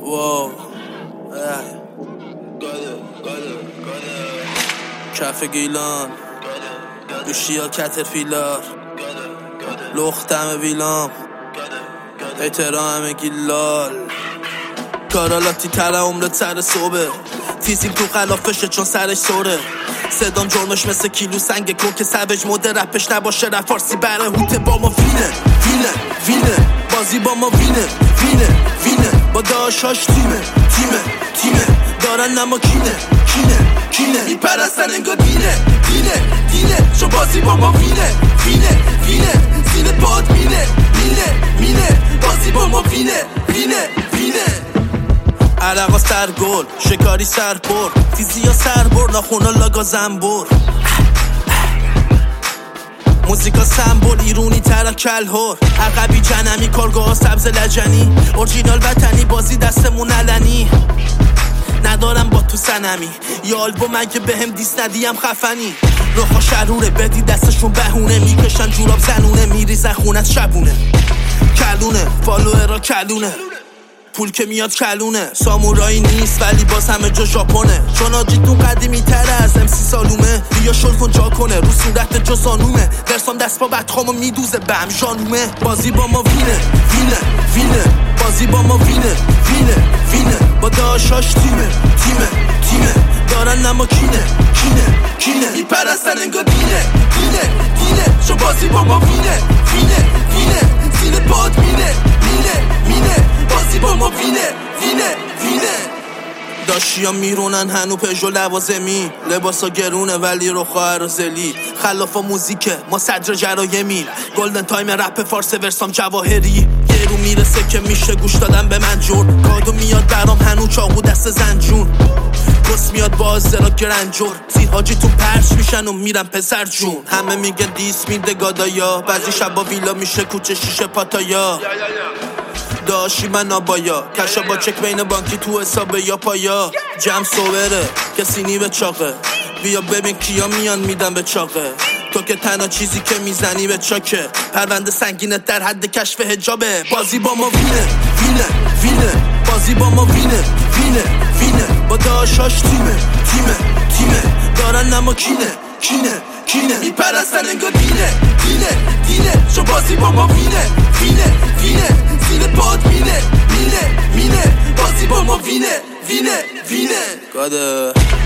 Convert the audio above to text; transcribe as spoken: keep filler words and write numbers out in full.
واو کف گیلان دوشی ها کترفیلار لختم ویلام احترام گیلال کارالاتی تره عمرت سر صبح فیزیم تو خلافشه چون سرش سوره صدام جرمش مثل کیلو سنگ کن که سوج مده رپش نباشه رپ فارسی بره هوته با ما وینه وینه وینه بازی با ما وینه وینه وینه با داشاش تیمه تیمه تیمه دارن نما کینه کینه کینه میپرستن انگار دینه دینه دینه چون بازی با ما وینه وینه وینه زیر پاد مینه مینه مینه بازی با ما وینه وینه وینه عرقا سرگل شکاری سرپر فیزیا سربر ناخونا لاگا زنبور موزیکا سمبول ایرونی تر کلهور عقبی جنمی کارگاه سبز لجنی اورجینال وطنی بازی دستمون علنی ندارم با تو سنمی یا آلبوم اگه بهم دیس ندیم خفنی روخا شروره بدی دستشون بهونه میکشن جوراب زنونه میریزن خونت شبونه کلونه فالوه را کلونه پول که میاد کلونه سامورایی نیست ولی باز همه جا ژاپنه چون آجیتون قدیمی تره از امسی سالومه بیا شل کن جا کنه رو صورت جا زانومه درسام دست با بدخامو میدوزه بهم ژانومه بازی با ما وینه وینه وینه بازی با ما وینه وینه وینه با داشاش تیمه تیمه تیمه دارن نما کینه کینه کینه میپرستن انگار دینه دینه دینه چون بازی با ما وینه وینه وینه زیر پاد مینه مینه مینه بازی با ما وینه وینه وینه داشتی ها میرونن هنو پژو لوازمی لباسا گرونه ولی رو خواهر زلی خلافا موزیکه ما صدر جرایمی گلدن تایم رپ فارس ورسام جواهری یه رو میرسه که میشه گوش دادن به من جور کادو میاد برام هنو چاقو دست زنجون گس میاد باز را گرنجور زیر حاجی تو پرش میشن و میرن پسر جون همه میگن دیس میده گادایا بعضی شبا ویلا میشه کوچه شیشه پاتایا داشی من آبایا کشا با چک بین بانکی تو حسابه یا پایا جم سوبره کسی نی به چاقه بیا ببین کیا میان میدن به چاقه تو که تنها چیزی که میزنی به چاکه پرونده سنگینت در حد کشف حجابه بازی با ما وینه وینه وینه بازی با ما وینه وینه وینه با داشاش تیمه تیمه تیمه دارن نما کینه کینه کینه میپرستن انگار دینه دینه دینه چون بازی با ما وینه وینه وینه زیر پاد مینه مینه مینه بازی با ما وینه وینه وینه گاده